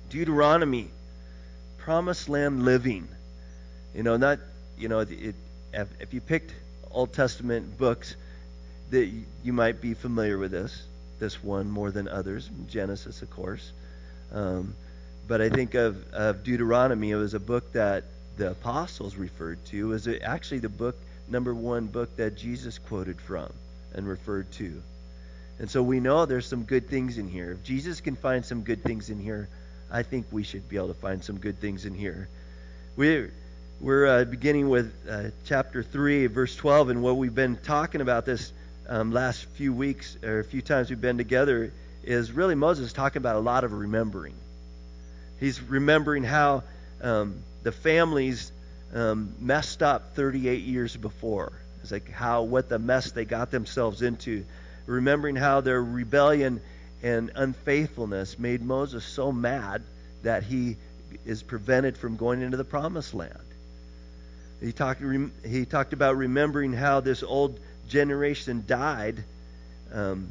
Deuteronomy, promised land living. Not, if you picked Old Testament books, that you might be familiar with this one more than others. Genesis, of course. But I think of Deuteronomy. It was a book that the apostles referred to. It was actually the number one book that Jesus quoted from and referred to. And so we know there's some good things in here. If Jesus can find some good things in here, I think we should be able to find some good things in here. We're beginning with chapter 3, verse 12, and what we've been talking about this last few weeks, or a few times we've been together, is really Moses talking about a lot of remembering. He's remembering how the families messed up 38 years before. It's like what the mess they got themselves into. Remembering how their rebellion and unfaithfulness made Moses so mad that he is prevented from going into the promised land. He talked about remembering how this old generation died and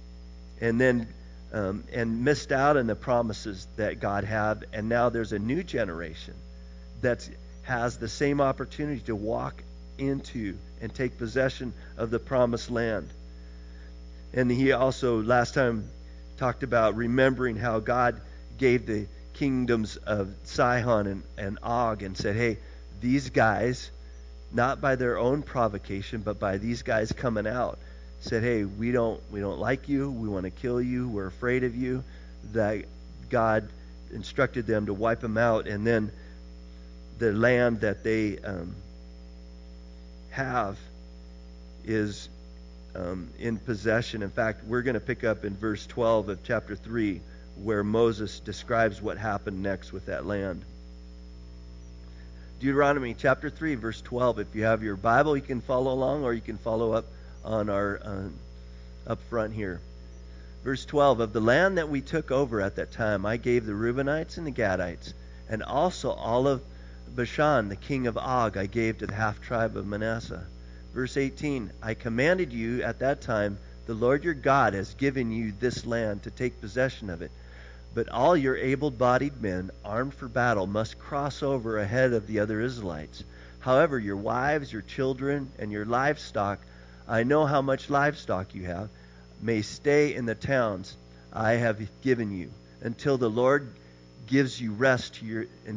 missed out on the promises that God had, and now there's a new generation that has the same opportunity to walk into and take possession of the promised land. And he also last time talked about remembering how God gave the kingdoms of Sihon and Og and said, hey, these guys, not by their own provocation, but by these guys coming out, said, hey, we don't like you, we want to kill you, we're afraid of you. That God instructed them to wipe them out, and then the land that they have is in possession. In fact, we're going to pick up in verse 12 of chapter 3 where Moses describes what happened next with that land. Deuteronomy chapter 3, verse 12. If you have your Bible, you can follow along, or you can follow up on our up front here. Verse 12, of the land that we took over at that time, I gave the Reubenites and the Gadites, and also all of Bashan, the king of Og, I gave to the half-tribe of Manasseh. Verse 18, I commanded you at that time, the Lord your God has given you this land to take possession of it. But all your able-bodied men, armed for battle, must cross over ahead of the other Israelites. However, your wives, your children, and your livestock, I know how much livestock you have, may stay in the towns I have given you until the Lord gives rest to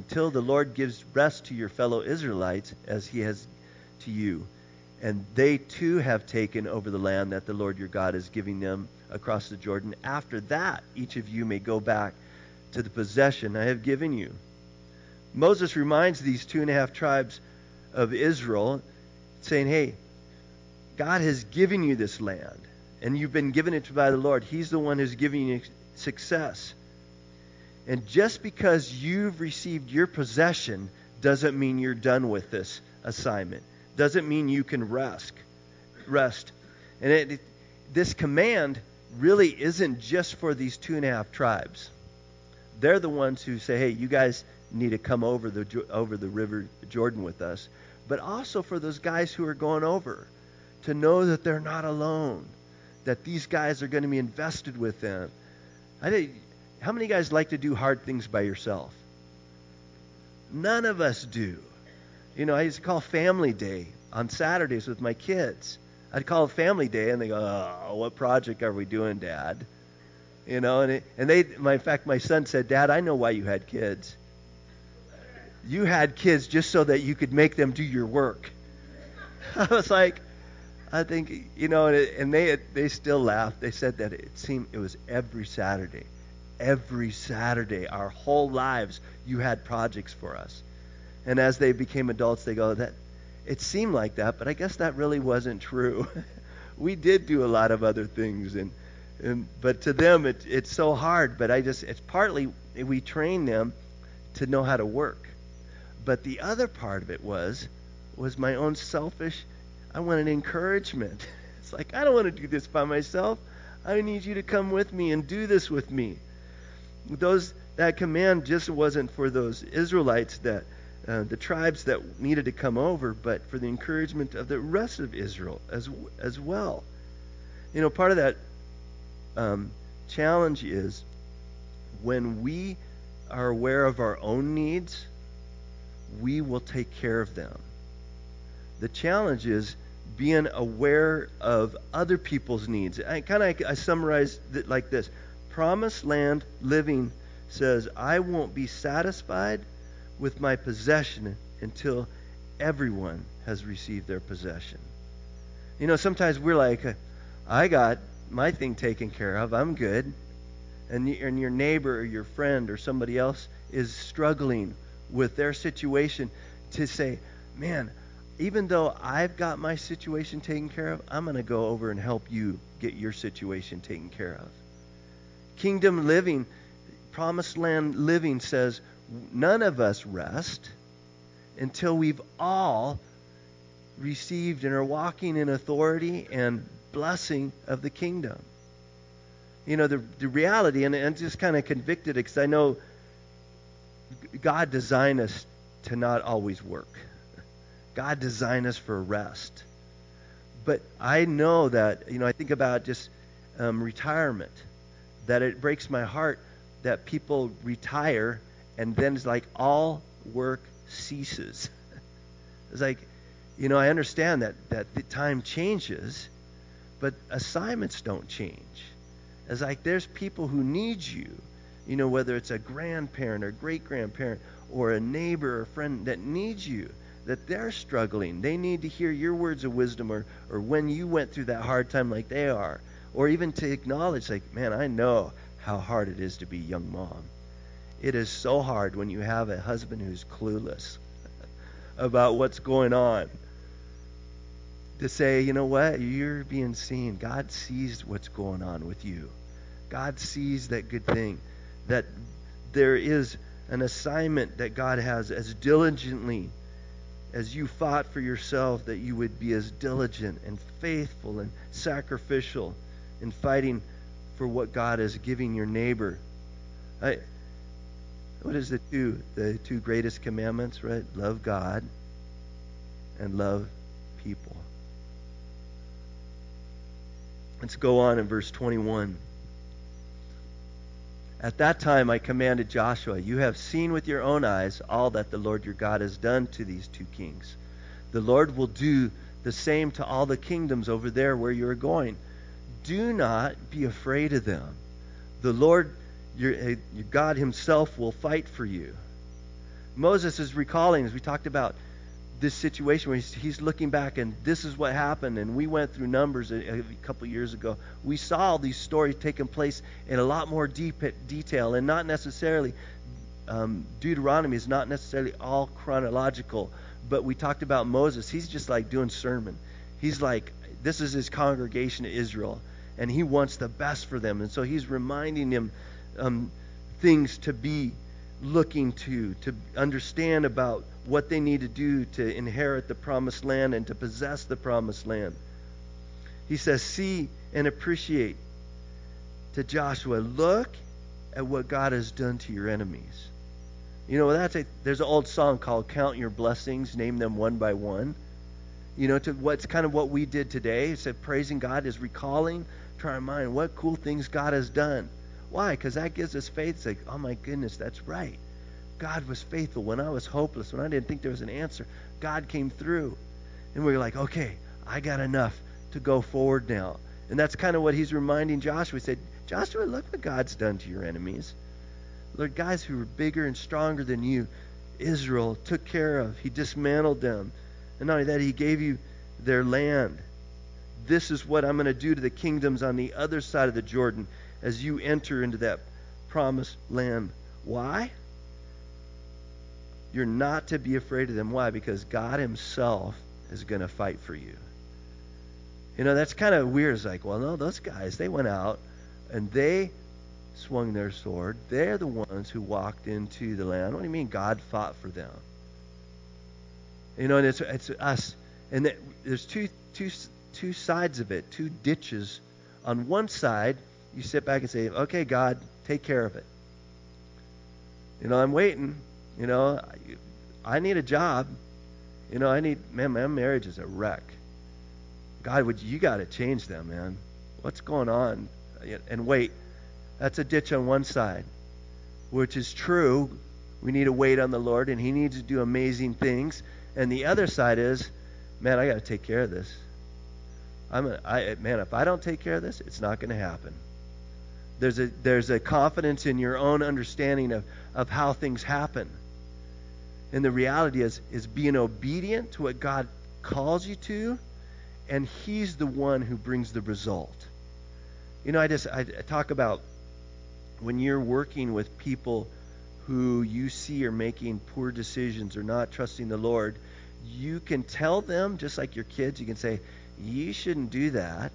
your fellow Israelites as he has to you. And they too have taken over the land that the Lord your God is giving them across the Jordan. After that, each of you may go back to the possession I have given you. Moses reminds these 2.5 tribes of Israel, saying, hey, God has given you this land, and you've been given it by the Lord. He's the one who's giving you success. And just because you've received your possession doesn't mean you're done with this assignment. Doesn't mean you can rest. And this command really isn't just for these 2.5 tribes. They're the ones who say, hey, you guys need to come over the river Jordan with us. But also for those guys who are going over, to know that they're not alone, that these guys are going to be invested with them. How many guys like to do hard things by yourself? None of us do. I used to call family day on Saturdays with my kids. I'd call it family day, and they go, oh, what project are we doing, Dad? In fact, my son said, Dad, I know why you had kids. You had kids just so that you could make them do your work. I was like, I think, and they still laughed. They said that it was every Saturday. Every Saturday, our whole lives, you had projects for us. And as they became adults, they go, that it seemed like that, but I guess that really wasn't true. We did do a lot of other things, but to them, it's so hard. But it's partly we train them to know how to work. But the other part of it was my own selfish. I wanted encouragement. It's like, I don't want to do this by myself. I need you to come with me and do this with me. That command just wasn't for those Israelites, that the tribes that needed to come over, but for the encouragement of the rest of Israel as well. Part of that challenge is when we are aware of our own needs, we will take care of them. The challenge is being aware of other people's needs. I summarize it like this. Promised land living says, I won't be satisfied with my possession until everyone has received their possession. You know, sometimes we're like, I got my thing taken care of. I'm good. And your neighbor or your friend or somebody else is struggling with their situation, to say, man, even though I've got my situation taken care of, I'm going to go over and help you get your situation taken care of. Kingdom living, promised land living says, none of us rest until we've all received and are walking in authority and blessing of the kingdom. You know, the reality, and I'm just kind of convicted because I know God designed us to not always work. God designed us for rest. But I know that, you know, I think about just retirement, that it breaks my heart that people retire and then it's like all work ceases. It's like, you know, I understand that the time changes, but assignments don't change. It's like there's people who need you, you know, whether it's a grandparent or great-grandparent or a neighbor or friend that needs you, that they're struggling. They need to hear your words of wisdom, or when you went through that hard time like they are, or even to acknowledge, like, man, I know how hard it is to be a young mom. It is so hard when you have a husband who's clueless about what's going on. To say, you know what, you're being seen. God sees what's going on with you. God sees that good thing. That there is an assignment that God has, as diligently as you fought for yourself, that you would be as diligent and faithful and sacrificial in fighting for what God is giving your neighbor. What is the two greatest commandments, right? Love God and love people. Let's go on in verse 21. At that time I commanded Joshua, you have seen with your own eyes all that the Lord your God has done to these two kings. The Lord will do the same to all the kingdoms over there where you are going. Do not be afraid of them. The Lord your God himself will fight for you. Moses is recalling, as we talked about, this situation where he's looking back, and this is what happened, and we went through Numbers a couple years ago. We saw all these stories taking place in a lot more detail, and not necessarily Deuteronomy is not necessarily all chronological, but we talked about Moses. He's just like doing sermon. He's like, this is his congregation of Israel, and he wants the best for them, and so he's reminding them things to be looking to understand about what they need to do to inherit the promised land and to possess the promised land. He says, see and appreciate to Joshua, look at what God has done to your enemies. You know, there's an old song called Count Your Blessings, Name Them One by One. You know, to what's kind of what we did today. It said praising God is recalling, trying to mind what cool things God has done. Why? Because that gives us faith. It's like, oh my goodness, that's right. God was faithful when I was hopeless, when I didn't think there was an answer. God came through. And we were like, okay, I got enough to go forward now. And that's kind of what he's reminding Joshua. He said, Joshua, look what God's done to your enemies. Lord, guys who were bigger and stronger than you, Israel took care of. He dismantled them. And not only that, he gave you their land. This is what I'm going to do to the kingdoms on the other side of the Jordan as you enter into that promised land. Why? You're not to be afraid of them. Why? Because God himself is going to fight for you. You know, that's kind of weird. It's like, well, no, those guys, they went out and they swung their sword. They're the ones who walked into the land. What do you mean God fought for them? You know, and it's us. And there's two sides of it, two ditches. On one side, you sit back and say, okay, God, take care of it. You know, I'm waiting. You know, I need a job. You know, man, my marriage is a wreck. God, you got to change them, man. What's going on? And wait, that's a ditch on one side. which is true. We need to wait on the Lord, and He needs to do amazing things. And the other side is, man, I got to take care of this. Man, if I don't take care of this, it's not going to happen. There's a confidence in your own understanding of how things happen. And the reality is being obedient to what God calls you to, and He's the one who brings the result. You know, I talk about when you're working with people who you see are making poor decisions or not trusting the Lord, you can tell them, just like your kids, you can say, you shouldn't do that.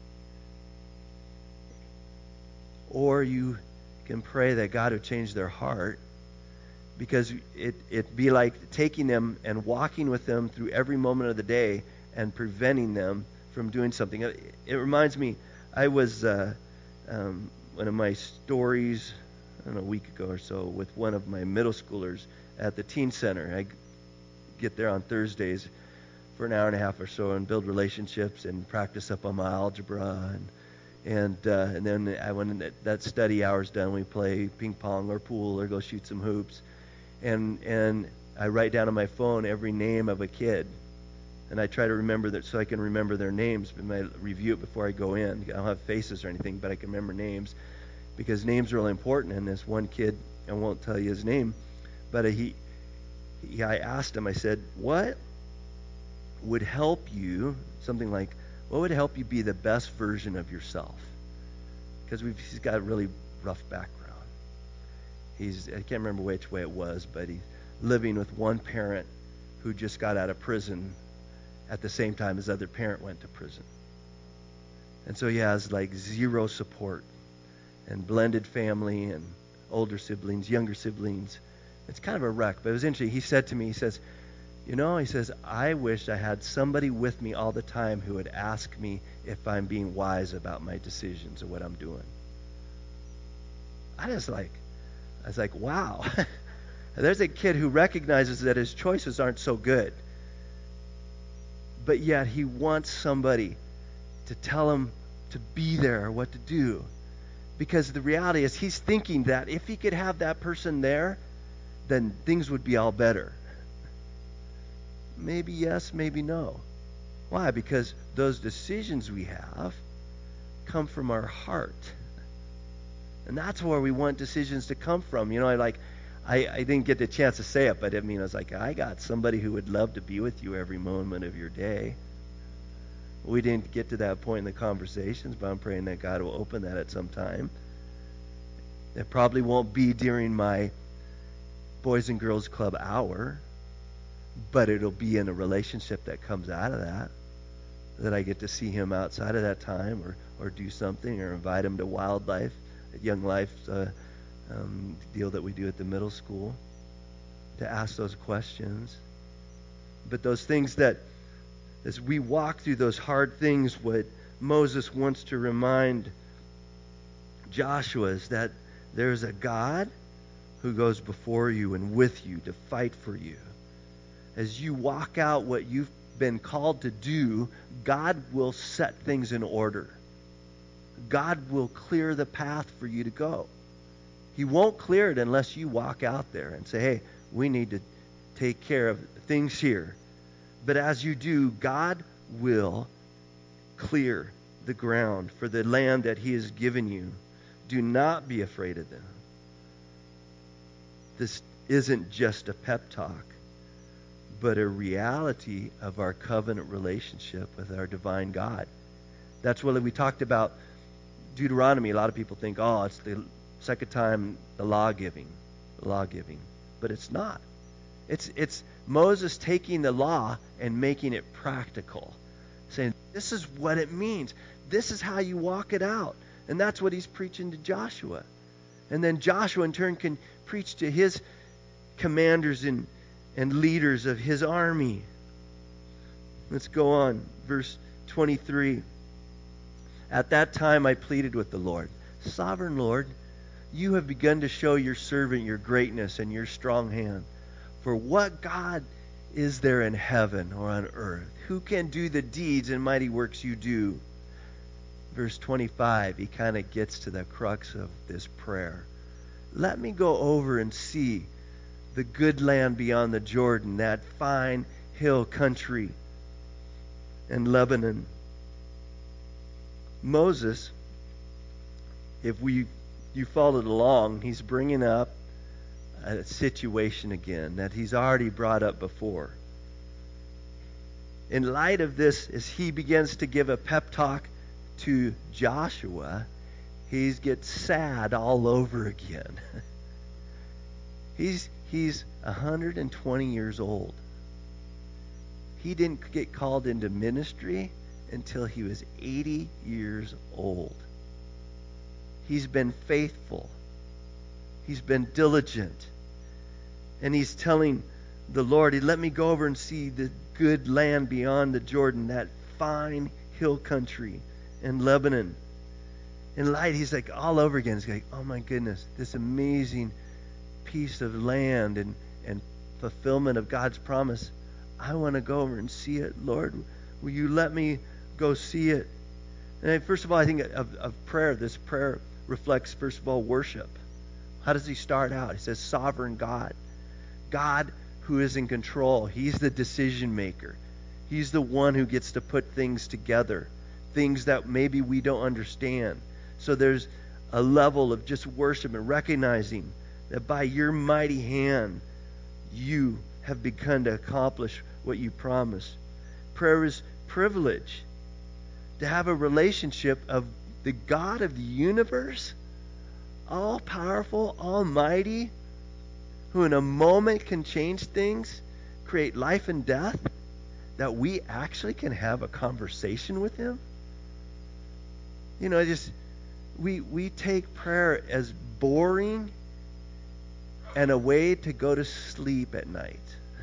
Or you can pray that God would change their heart, because it'd be like taking them and walking with them through every moment of the day and preventing them from doing something. It reminds me, I was, one of my stories, I don't know, a week ago or so, with one of my middle schoolers at the teen center. I get there on Thursdays for an hour and a half or so and build relationships and practice up on my algebra. And then when that study hour's done, we play ping pong or pool or go shoot some hoops. And I write down on my phone every name of a kid. And I try to remember that so I can remember their names, but I review it before I go in. I don't have faces or anything, but I can remember names, because names are really important. And this one kid, I won't tell you his name, but I asked him, I said, what would help you, something like, what would help you be the best version of yourself? Because he's got a really rough background. I can't remember which way it was, but he's living with one parent who just got out of prison at the same time his other parent went to prison. And so he has like zero support, and blended family, and older siblings, younger siblings. It's kind of a wreck, but it was interesting. He said to me, he says, I wish I had somebody with me all the time who would ask me if I'm being wise about my decisions or what I'm doing. I was like, wow. There's a kid who recognizes that his choices aren't so good, but yet he wants somebody to tell him to be there, what to do. Because the reality is he's thinking that if he could have that person there, then things would be all better. Maybe yes, maybe no. Why? Because those decisions we have come from our heart. And that's where we want decisions to come from. You know, I didn't get the chance to say it, but I mean, I was like, I got somebody who would love to be with you every moment of your day. We didn't get to that point in the conversations, but I'm praying that God will open that at some time. It probably won't be during my Boys and Girls Club hour, but it'll be in a relationship that comes out of that I get to see him outside of that time, or do something, or invite him to Wildlife, at Young Life deal that we do at the middle school, to ask those questions. But those things that, as we walk through those hard things, what Moses wants to remind Joshua is that there's a God who goes before you and with you to fight for you. As you walk out what you've been called to do, God will set things in order. God will clear the path for you to go. He won't clear it unless you walk out there and say, hey, we need to take care of things here. But as you do, God will clear the ground for the land that He has given you. Do not be afraid of them. This isn't just a pep talk, but a reality of our covenant relationship with our divine God. That's what we talked about Deuteronomy. A lot of people think, oh, it's the second time the law giving. But it's not. It's Moses taking the law and making it practical, saying, this is what it means. This is how you walk it out. And that's what he's preaching to Joshua. And then Joshua in turn can preach to his commanders and leaders of his army. Let's go on. Verse 23. At that time I pleaded with the Lord, Sovereign Lord, you have begun to show your servant your greatness and your strong hand. For what God is there in heaven or on earth? Who can do the deeds and mighty works you do? Verse 25, he kind of gets to the crux of this prayer. let me go over and see the good land beyond the Jordan, that fine hill country in Lebanon. Moses, if you followed along, he's bringing up a situation again that he's already brought up before. In light of this, as he begins to give a pep talk to Joshua, he gets sad all over again. He's 120 years old. He didn't get called into ministry until he was 80 years old. He's been faithful. He's been diligent. And he's telling the Lord, let me go over and see the good land beyond the Jordan, that fine hill country in Lebanon. In light, he's like all over again. He's like, oh my goodness, this amazing piece of land and fulfillment of God's promise. I want to go over and see it. Lord, will you let me go see it? And first of all, I think of prayer. This prayer reflects, first of all, worship. How does he start out? He says, sovereign God. God who is in control. He's the decision maker. He's the one who gets to put things together, things that maybe we don't understand. So there's a level of just worship and recognizing that by your mighty hand, you have begun to accomplish what you promised. Prayer is privilege. To have a relationship of the God of the universe, all-powerful, almighty, who in a moment can change things, create life and death, that we actually can have a conversation with him. You know, we take prayer as boring and a way to go to sleep at night.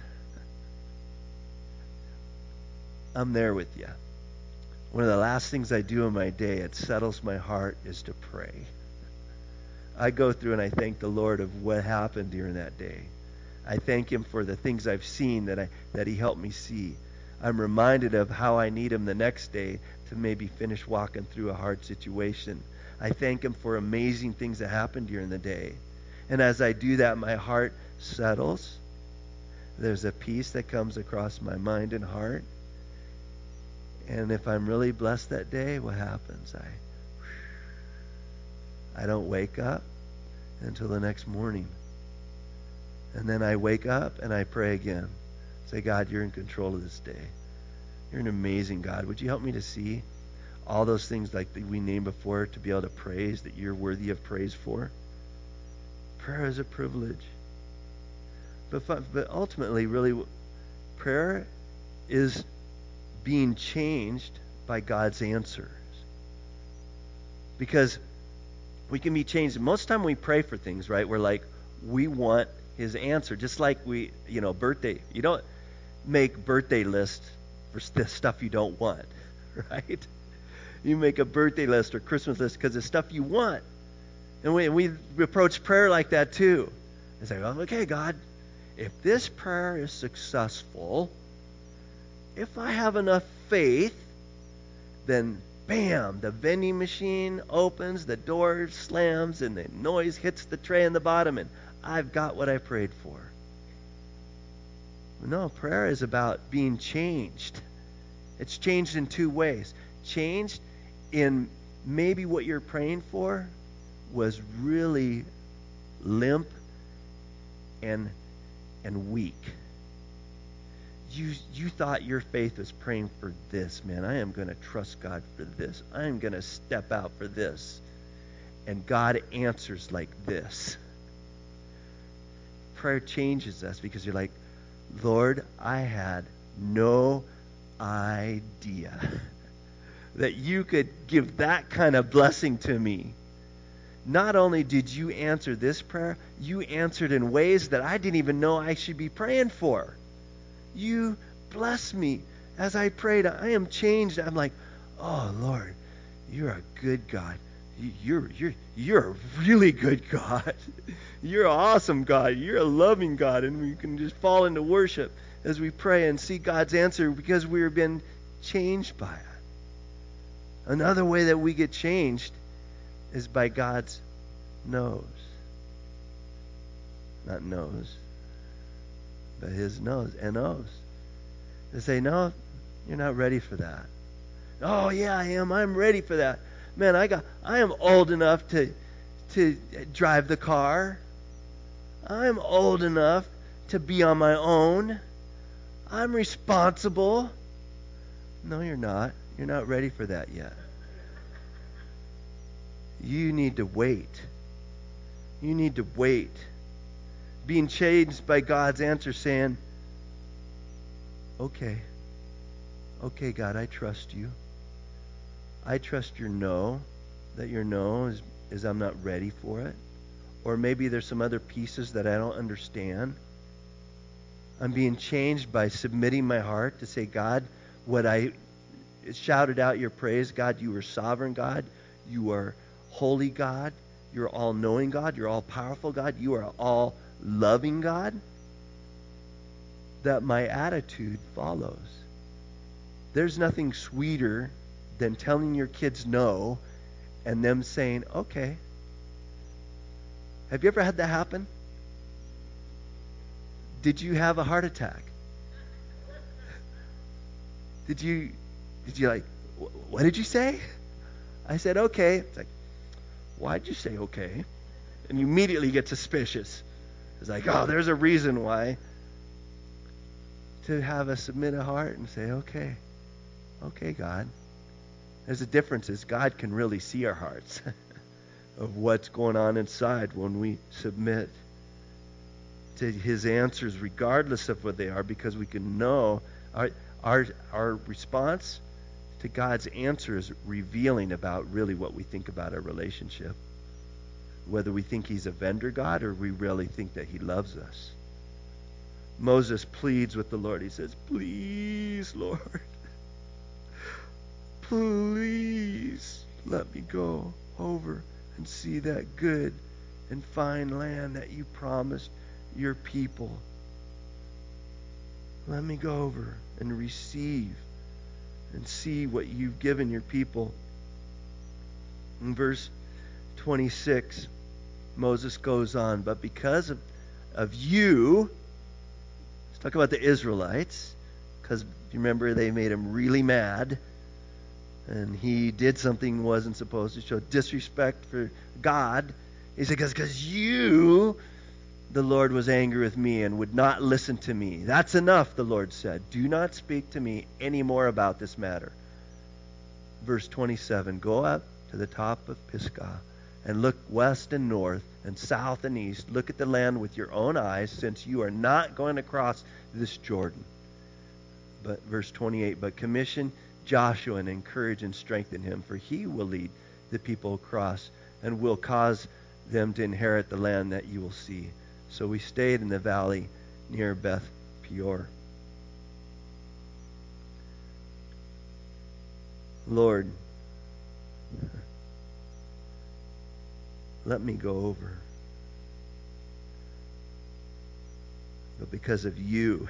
I'm there with you. One of the last things I do in my day, it settles my heart, is to pray. I go through and I thank the Lord of what happened during that day. I thank him for the things I've seen that he helped me see. I'm reminded of how I need him the next day to maybe finish walking through a hard situation. I thank him for amazing things that happened during the day. And as I do that, my heart settles. There's a peace that comes across my mind and heart. And if I'm really blessed that day, what happens? I don't wake up until the next morning. And then I wake up and I pray again. Say, God, you're in control of this day. You're an amazing God. Would you help me to see all those things like that we named before, to be able to praise, that you're worthy of praise for? Prayer is a privilege. But ultimately, really, prayer is being changed by God's answers. Because we can be changed. Most of the time we pray for things, right? We're like, we want his answer. Just like birthday. You don't make birthday lists for the stuff you don't want, right? You make a birthday list or Christmas list because it's stuff you want. And we approach prayer like that too. It's like, well, okay, God, if this prayer is successful, if I have enough faith, then bam, the vending machine opens, the door slams, and the noise hits the tray in the bottom, and I've got what I prayed for. No, prayer is about being changed. It's changed in two ways. Changed in maybe what you're praying for was really limp and weak. You thought your faith was praying for this, man. I am going to trust God for this. I am going to step out for this. And God answers like this. Prayer changes us because you're like, Lord, I had no idea that you could give that kind of blessing to me. Not only did you answer this prayer, you answered in ways that I didn't even know I should be praying for. You bless me as I prayed. I am changed. I'm like, oh Lord, you're a good God. You're a really good God. You're an awesome God. You're a loving God, and we can just fall into worship as we pray and see God's answer because we've been changed by it. Another way that we get changed is by God's nose. not knows, but his knows, N-O-S. They say, no, you're not ready for that. Oh, yeah, I am. I'm ready for that. Man, I am old enough to drive the car. I'm old enough to be on my own. I'm responsible. No, you're not. You're not ready for that yet. You need to wait. You need to wait. Being changed by God's answer saying, okay, God, I trust you. I trust your no, that your no is I'm not ready for it. Or maybe there's some other pieces that I don't understand. I'm being changed by submitting my heart to say, God, what I shouted out your praise, God, you are sovereign God. You are holy God. You're all-knowing God. You're all-powerful God. You are all-loving God. That my attitude follows. There's nothing sweeter than telling your kids no and them saying, okay. Have you ever had that happen? Did you have a heart attack? Did you like, what did you say? I said, okay. It's like, why'd you say okay? And you immediately get suspicious. It's like, oh, there's a reason why. To have a submitted heart and say, okay, God. There's a difference is God can really see our hearts of what's going on inside when we submit to his answers regardless of what they are, because we can know our response to God's answer is revealing about really what we think about our relationship. Whether we think he's a vendor God or we really think that he loves us. Moses pleads with the Lord. He says, please, Lord, please let me go over and see that good and fine land that you promised your people. Let me go over and receive and see what you've given your people. In verse 26, Moses goes on, but because of you, let's talk about the Israelites, because you remember they made him really mad, and he did something he wasn't supposed to, show disrespect for God. He said, because you, the Lord, was angry with me and would not listen to me. That's enough, the Lord said. Do not speak to me anymore about this matter. Verse 27, go up to the top of Pisgah and look west and north and south and east. Look at the land with your own eyes, since you are not going to cross this Jordan. But verse 28, but commission Joshua and encourage and strengthen him, for he will lead the people across and will cause them to inherit the land that you will see. So we stayed in the valley near Beth Peor. Lord, let me go over. But because of you,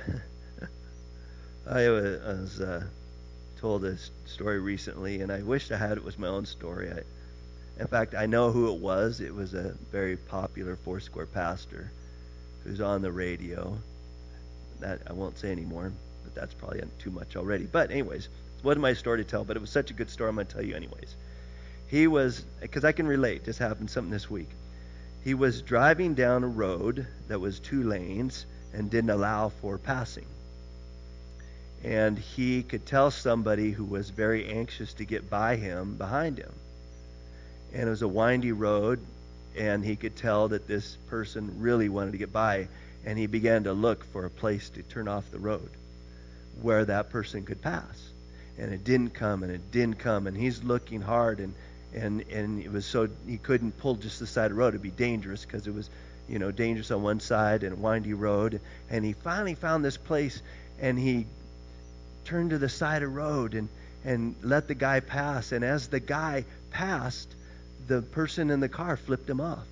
I was told a story recently, and I wished I had it was my own story. In fact, I know who it was. It was a very popular Foursquare pastor who's on the radio. That I won't say anymore, but that's probably too much already. But anyways, it wasn't my story to tell, but it was such a good story, I'm going to tell you anyways. He was, because I can relate, just happened something this week. He was driving down a road that was 2 lanes and didn't allow for passing. And he could tell somebody who was very anxious to get by him behind him. And it was a windy road, and he could tell that this person really wanted to get by, and he began to look for a place to turn off the road where that person could pass. And it didn't come, and it didn't come, and he's looking hard, and it was so he couldn't pull just the side of the road. It'd be dangerous because it was, dangerous on one side and a windy road. And he finally found this place, and he turned to the side of the road and let the guy pass. And as the guy passed, the person in the car flipped him off.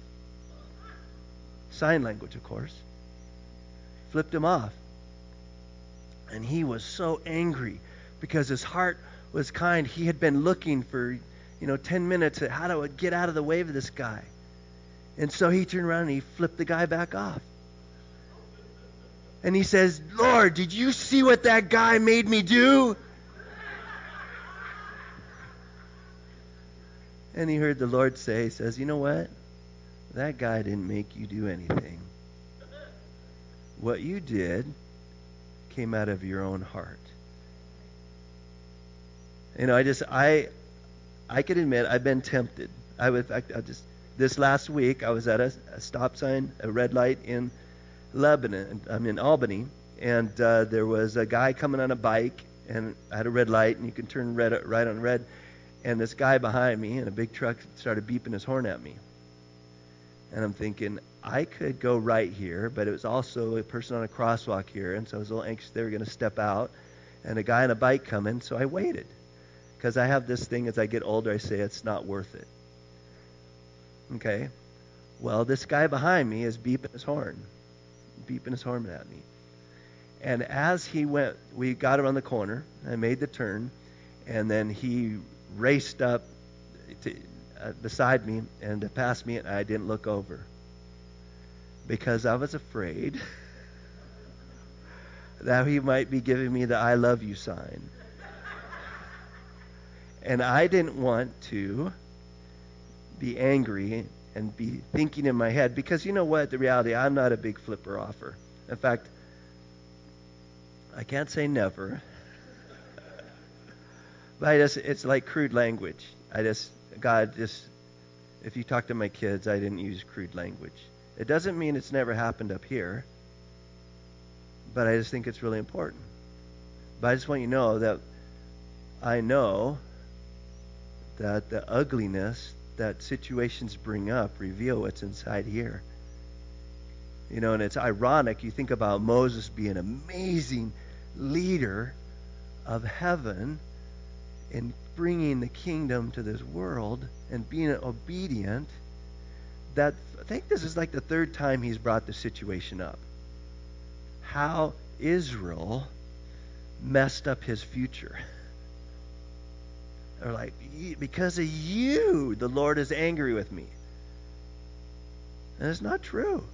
Sign language, of course. Flipped him off. And he was so angry because his heart was kind. He had been looking for 10 minutes at how to get out of the way of this guy. And so he turned around and he flipped the guy back off. And he says, Lord, did you see what that guy made me do? And he heard the Lord say, he says, you know what? That guy didn't make you do anything. What you did came out of your own heart. You know, I can admit I've been tempted. This last week I was at a stop sign, a red light in Lebanon. I'm in Albany, and there was a guy coming on a bike, and I had a red light, and you can turn right on red. And this guy behind me in a big truck started beeping his horn at me. And I'm thinking, I could go right here, but it was also a person on a crosswalk here, and so I was a little anxious they were going to step out, and a guy on a bike coming, so I waited. Because I have this thing, as I get older, I say it's not worth it. Okay? Well, this guy behind me is beeping his horn at me. And as he went, we got around the corner, I made the turn, and then he raced up beside me and past me, and I didn't look over because I was afraid that he might be giving me the I love you sign. And I didn't want to be angry and be thinking in my head, because you know what, the reality, I'm not a big flipper offer. In fact, I can't say never, but it's like crude language. If you talk to my kids, I didn't use crude language. It doesn't mean it's never happened up here, but I just think it's really important. But I just want you to know that I know that the ugliness that situations bring up reveal what's inside here. You know, and it's ironic. You think about Moses being an amazing leader of heaven in bringing the kingdom to this world and being obedient, that I think this is like the third time he's brought the situation up. How Israel messed up his future. They're like, because of you, the Lord is angry with me. And it's not true.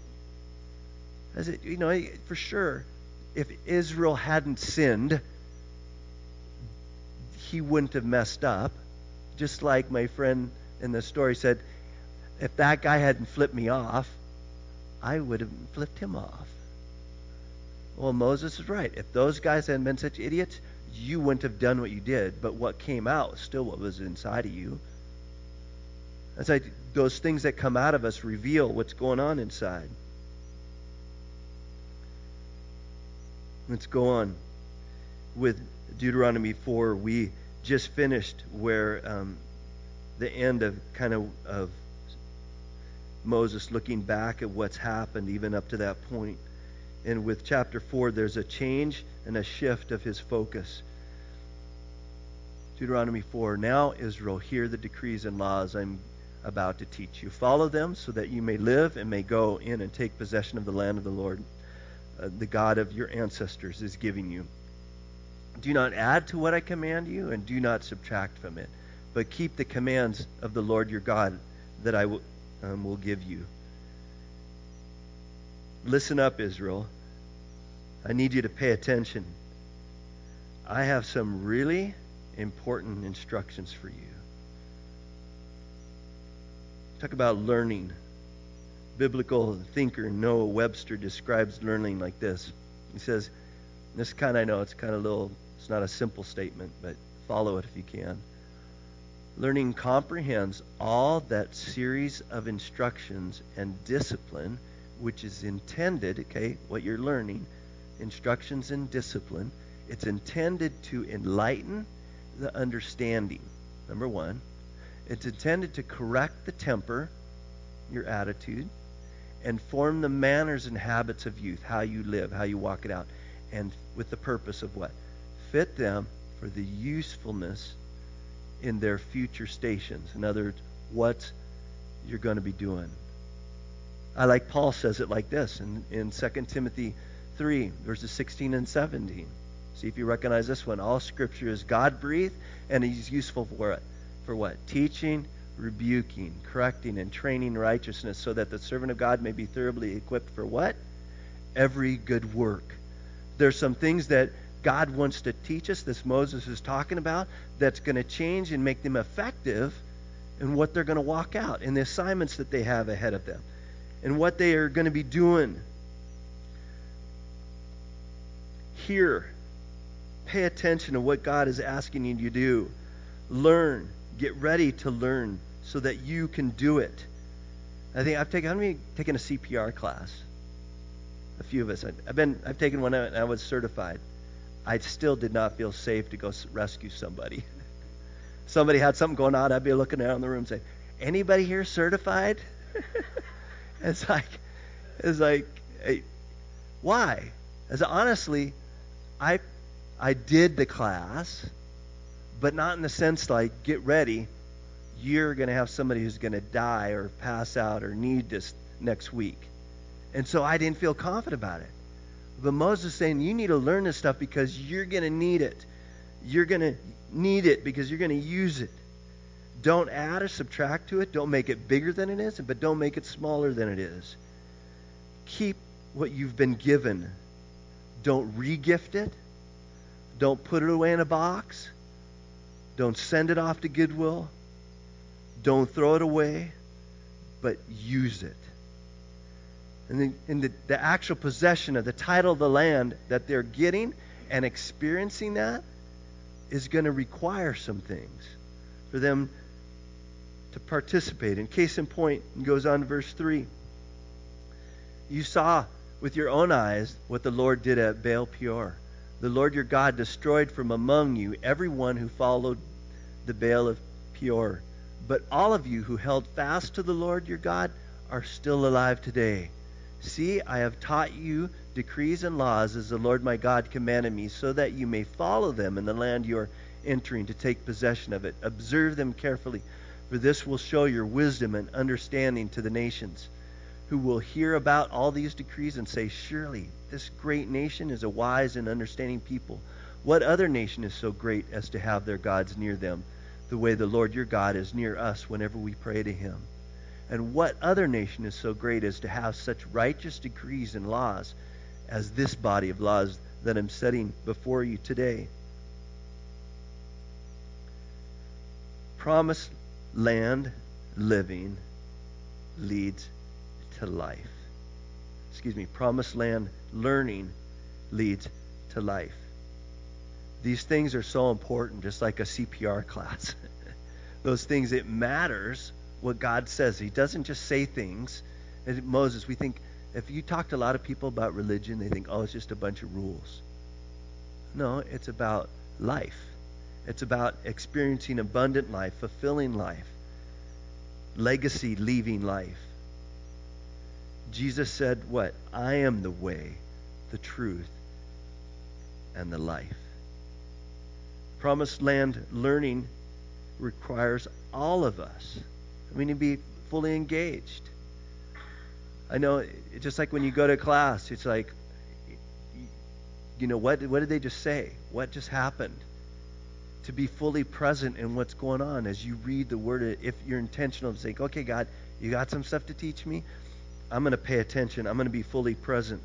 For sure, if Israel hadn't sinned, he wouldn't have messed up. Just like my friend in the story said, if that guy hadn't flipped me off, I would have flipped him off. Well, Moses is right. If those guys hadn't been such idiots, you wouldn't have done what you did. But what came out was still what was inside of you. It's like those things that come out of us reveal what's going on inside. Let's go on with Deuteronomy 4. We just finished where the end of Moses looking back at what's happened even up to that point. And with chapter 4, there's a change and a shift of his focus. Deuteronomy 4, now Israel, hear the decrees and laws I'm about to teach you. Follow them so that you may live and may go in and take possession of the land of the Lord, the God of your ancestors, is giving you. Do not add to what I command you, and do not subtract from it, but keep the commands of the Lord your God that I will give you. Listen up, Israel. I need you to pay attention. I have some really important instructions for you. Talk about learning. Biblical thinker Noah Webster describes learning like this. He says, it's not a simple statement, but follow it if you can. Learning comprehends all that series of instructions and discipline which is intended, what you're learning, instructions and discipline, it's intended to enlighten the understanding, number one. It's intended to correct the temper, your attitude, and form the manners and habits of youth, how you live, how you walk it out, and with the purpose of what? Fit them for the usefulness in their future stations. In other words, what you're going to be doing. I like Paul says it like this in 2 Timothy 3, verses 16 and 17. See if you recognize this one. All Scripture is God-breathed, and He's useful for it. For what? Teaching, rebuking, correcting, and training righteousness, so that the servant of God may be thoroughly equipped for what? Every good work. There's some things that God wants to teach us, this Moses is talking about, that's going to change and make them effective in what they're going to walk out, in the assignments that they have ahead of them, and what they are going to be doing. Hear. Pay attention to what God is asking you to do. Learn. Get ready to learn so that you can do it. I think I've taken a CPR class? A few of us. I've taken one and I was certified. I still did not feel safe to go rescue somebody. Somebody had something going on, I'd be looking around the room and say, anybody here certified? It's like, hey, why? As honestly, I did the class, but not in the sense like, get ready, you're going to have somebody who's going to die or pass out or need this next week. And so I didn't feel confident about it. But Moses is saying, you need to learn this stuff because you're going to need it. You're going to need it because you're going to use it. Don't add or subtract to it. Don't make it bigger than it is, but don't make it smaller than it is. Keep what you've been given. Don't re-gift it. Don't put it away in a box. Don't send it off to Goodwill. Don't throw it away, but use it. And the actual possession of the title of the land that they're getting and experiencing that is going to require some things for them to participate in. Case in point, it goes on to verse 3. You saw with your own eyes what the Lord did at Baal Peor. The Lord your God destroyed from among you everyone who followed the Baal of Peor. But all of you who held fast to the Lord your God are still alive today. See, I have taught you decrees and laws as the Lord my God commanded me, so that you may follow them in the land you are entering to take possession of it. Observe them carefully, for this will show your wisdom and understanding to the nations, who will hear about all these decrees and say, surely this great nation is a wise and understanding people. What other nation is so great as to have their gods near them, the way the Lord your God is near us whenever we pray to him? And what other nation is so great as to have such righteous decrees and laws as this body of laws that I'm setting before you today? Promised land living leads to life. Promised land learning leads to life. These things are so important, just like a CPR class. Those things, it matters what God says. He doesn't just say things. As Moses, we think, if you talk to a lot of people about religion, they think, oh, it's just a bunch of rules. No, it's about life. It's about experiencing abundant life, fulfilling life, legacy leaving life. Jesus said what? I am the way, the truth, and the life. Promised land learning requires all of us. We need to be fully engaged. I know, just like when you go to class, it's like, what did they just say? What just happened? To be fully present in what's going on as you read the Word. If you're intentional to say, okay, God, you got some stuff to teach me? I'm going to pay attention. I'm going to be fully present.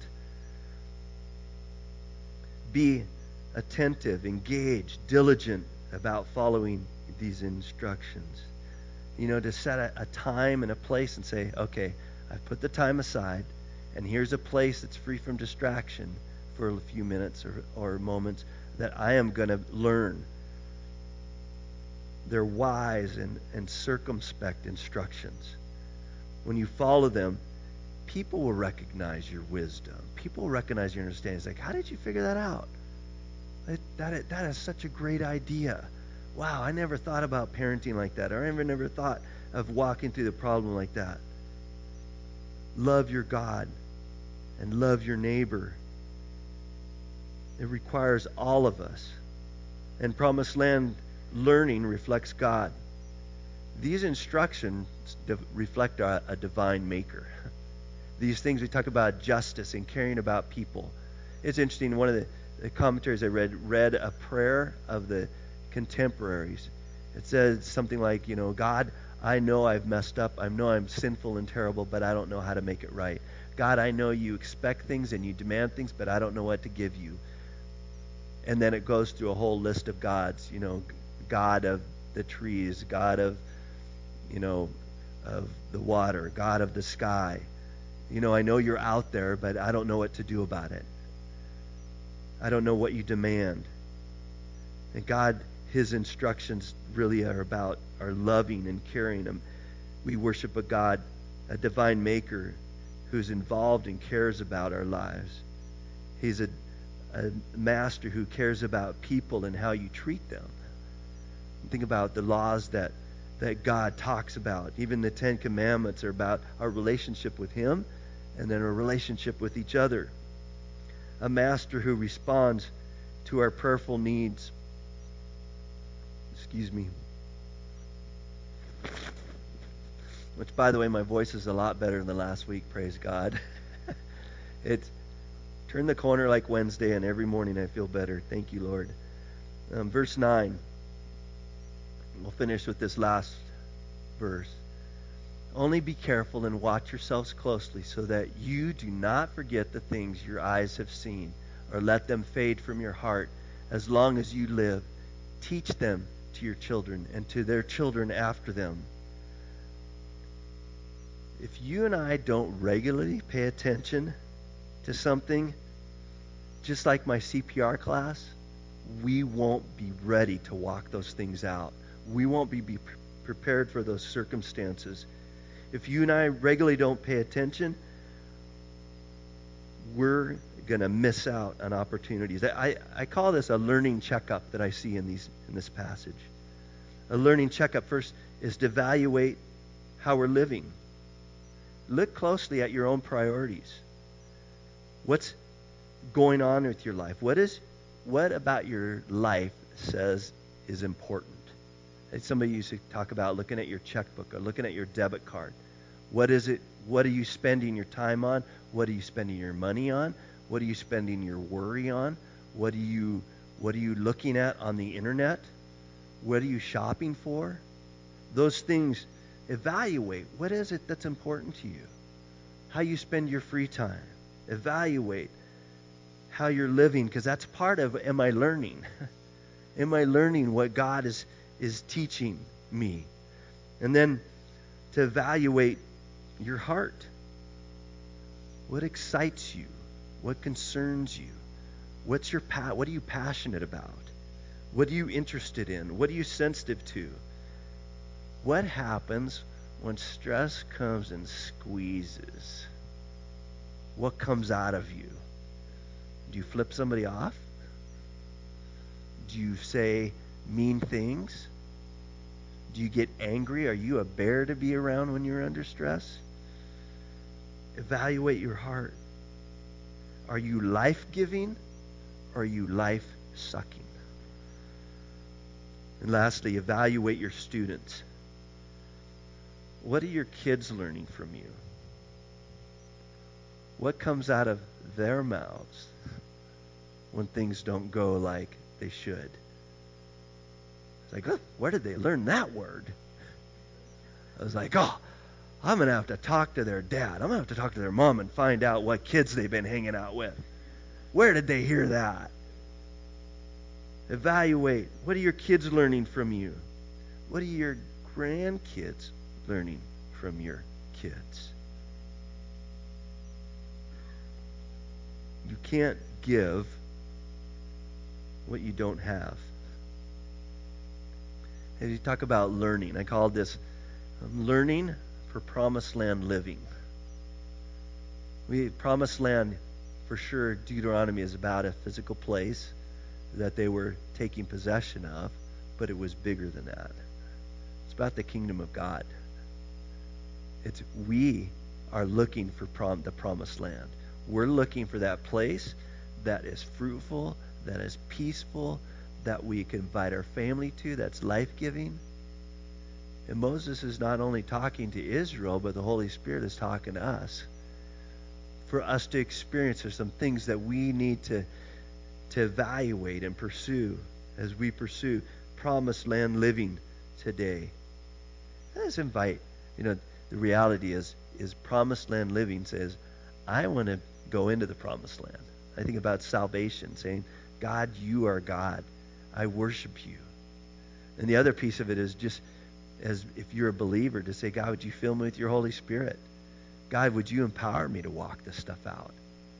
Be attentive, engaged, diligent about following these instructions. To set a time and a place and say, okay, I've put the time aside, and here's a place that's free from distraction for a few minutes or moments that I am going to learn. They're wise and circumspect instructions. When you follow them, people will recognize your wisdom. People will recognize your understanding. It's like, how did you figure that out? That is such a great idea. Wow, I never thought about parenting like that. Or I never thought of walking through the problem like that. Love your God and love your neighbor. It requires all of us. And Promised Land learning reflects God. These instructions reflect a divine maker. These things we talk about justice and caring about people. It's interesting, one of the commentaries I read a prayer of the contemporaries. It says something like, God, I know I've messed up. I know I'm sinful and terrible, but I don't know how to make it right. God, I know you expect things and you demand things, but I don't know what to give you. And then it goes through a whole list of gods, God of the trees, God of, of the water, God of the sky. I know you're out there, but I don't know what to do about it. I don't know what you demand. And God, his instructions really are loving and caring him. We worship a God, a divine maker who's involved and cares about our lives. He's a master who cares about people and how you treat them. Think about the laws that God talks about. Even the Ten Commandments are about our relationship with him and then our relationship with each other. A master who responds to our prayerful needs. Excuse me. Which, by the way, my voice is a lot better than last week, praise God. It's turned the corner like Wednesday, and every morning I feel better. Thank you, Lord. Verse 9. We'll finish with this last verse. Only be careful and watch yourselves closely so that you do not forget the things your eyes have seen or let them fade from your heart as long as you live. Teach them to your children and to their children after them. If you and I don't regularly pay attention to something, just like my CPR class, we won't be ready to walk those things out. We won't be prepared for those circumstances. If you and I regularly don't pay attention, we're going to miss out on opportunities. I call this a learning checkup that I see in this passage. A learning checkup first is to evaluate how we're living. Look closely at your own priorities. What's going on with your life? What about your life says is important? Somebody used to talk about looking at your checkbook or looking at your debit card. What is it? What are you spending your time on? What are you spending your money on? What are you spending your worry on? What are you looking at on the internet? What are you shopping for? Those things, evaluate. What is it that's important to you? How you spend your free time. Evaluate how you're living, because that's part of, am I learning? Am I learning what God is teaching me? And then to evaluate your heart. What excites you? What concerns you? What are you passionate about? What are you interested in? What are you sensitive to? What happens when stress comes and squeezes? What comes out of you? Do you flip somebody off? Do you say mean things? Do you get angry? Are you a bear to be around when you're under stress? Evaluate your heart. Are you life-giving or are you life-sucking? And lastly, evaluate your students. What are your kids learning from you? What comes out of their mouths when things don't go like they should? It's like, oh, where did they learn that word? I was like, oh, I'm going to have to talk to their dad. I'm going to have to talk to their mom and find out what kids they've been hanging out with. Where did they hear that? Evaluate. What are your kids learning from you? What are your grandkids learning from your kids? You can't give what you don't have. As you talk about learning, I call this learning for promised land living. Promised land, for sure, Deuteronomy is about a physical place that they were taking possession of, but it was bigger than that. It's about the kingdom of God. We are looking for the promised land. We're looking for that place that is fruitful, that is peaceful, that we can invite our family to, that's life-giving. And Moses is not only talking to Israel, but the Holy Spirit is talking to us. For us to experience, there's some things that we need to evaluate and pursue as we pursue promised land living today. Let's invite, the reality is promised land living says, I want to go into the promised land. I think about salvation, saying, God, you are God. I worship you. And the other piece of it is just as if you're a believer, to say, God, would you fill me with your Holy Spirit? God, would you empower me to walk this stuff out?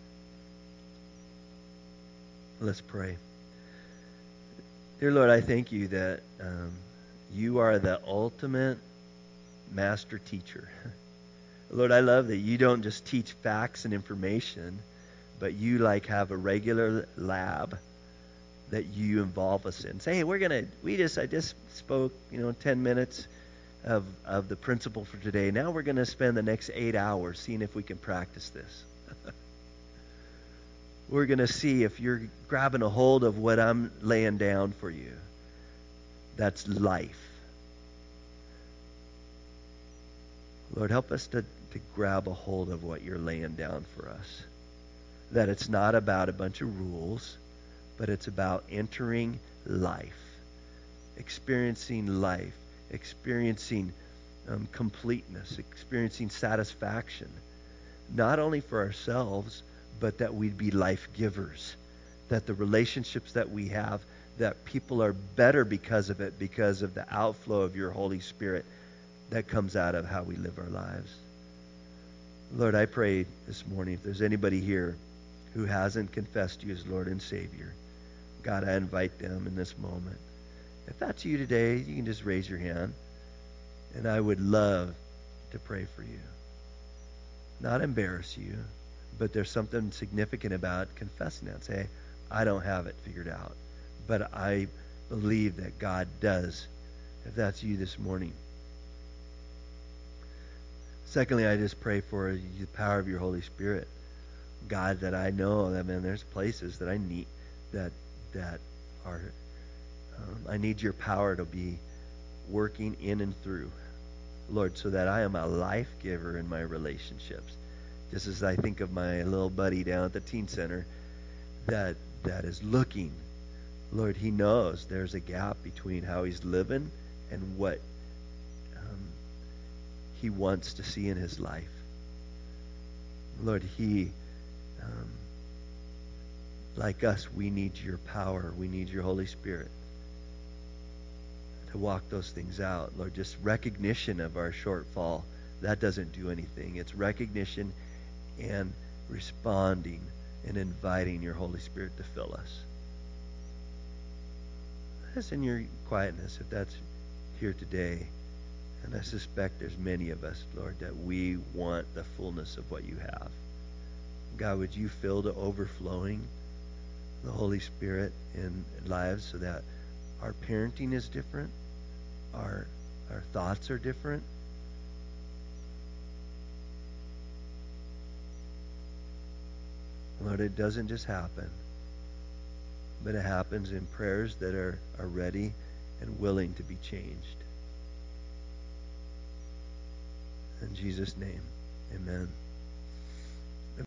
Let's pray. Dear Lord, I thank you that you are the ultimate master teacher. Lord, I love that you don't just teach facts and information, but you have a regular lab that you involve us in. Say, hey, I just spoke, 10 minutes of the principle for today. Now we're going to spend the next 8 hours seeing if we can practice this. We're going to see if you're grabbing a hold of what I'm laying down for you. That's life. Lord, help us to grab a hold of what you're laying down for us. That it's not about a bunch of rules, but it's about entering life, experiencing life, experiencing completeness, experiencing satisfaction, not only for ourselves, but that we'd be life givers, that the relationships that we have, that people are better because of it, because of the outflow of your Holy Spirit that comes out of how we live our lives. Lord, I pray this morning, if there's anybody here who hasn't confessed you as Lord and Savior, God, I invite them in this moment. If that's you today, you can just raise your hand, and I would love to pray for you. Not embarrass you, but there's something significant about confessing that. Say, I don't have it figured out, but I believe that God does. If that's you this morning. Secondly, I just pray for the power of your Holy Spirit. God, that I know that, man, there's places that I need, that are, I need your power to be working in and through, Lord, so that I am a life giver in my relationships. Just as I think of my little buddy down at the teen center that is looking, Lord, he knows there's a gap between how he's living and what he wants to see in his life. Lord, he, like us, we need your power. We need your Holy Spirit to walk those things out. Lord, just recognition of our shortfall, that doesn't do anything. It's recognition and responding and inviting your Holy Spirit to fill us. That's in your quietness, if that's here today. And I suspect there's many of us, Lord, that we want the fullness of what you have. God, would you fill to overflowing the Holy Spirit in lives so that our parenting is different, our thoughts are different. Lord, it doesn't just happen, but it happens in prayers that are ready and willing to be changed. In Jesus' name, amen.